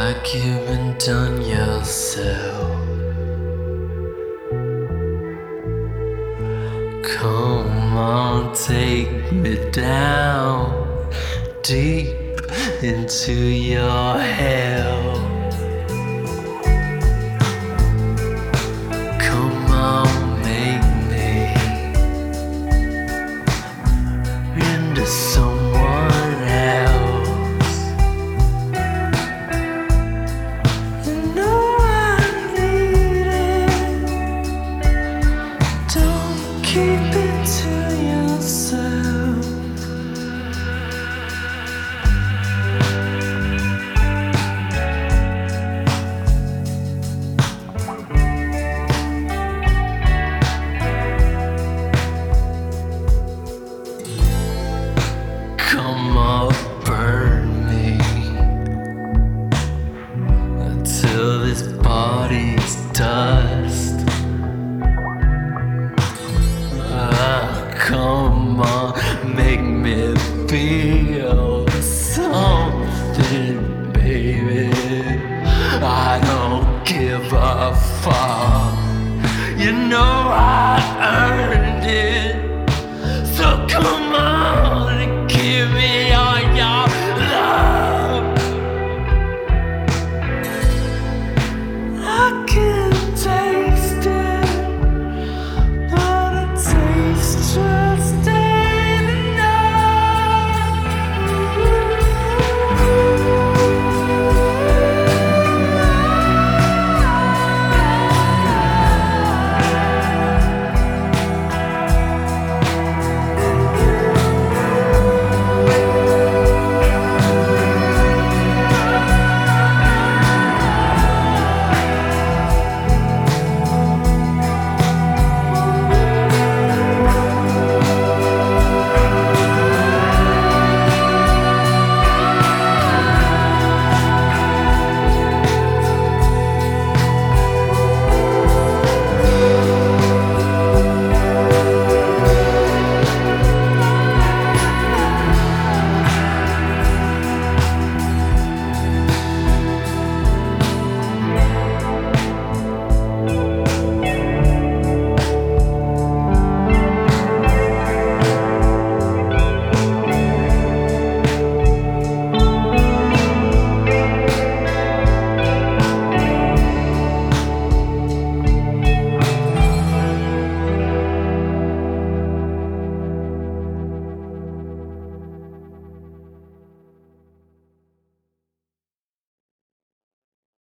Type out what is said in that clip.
like you've been done yourself. Come on, take me down deep into your hell. Come on, make me into someone else. You know I need it. Don't keep it to yourself. Come on, burn me until this body's dust. Come on, make me feel something, baby. I don't give a fuck. You know I earned it, so come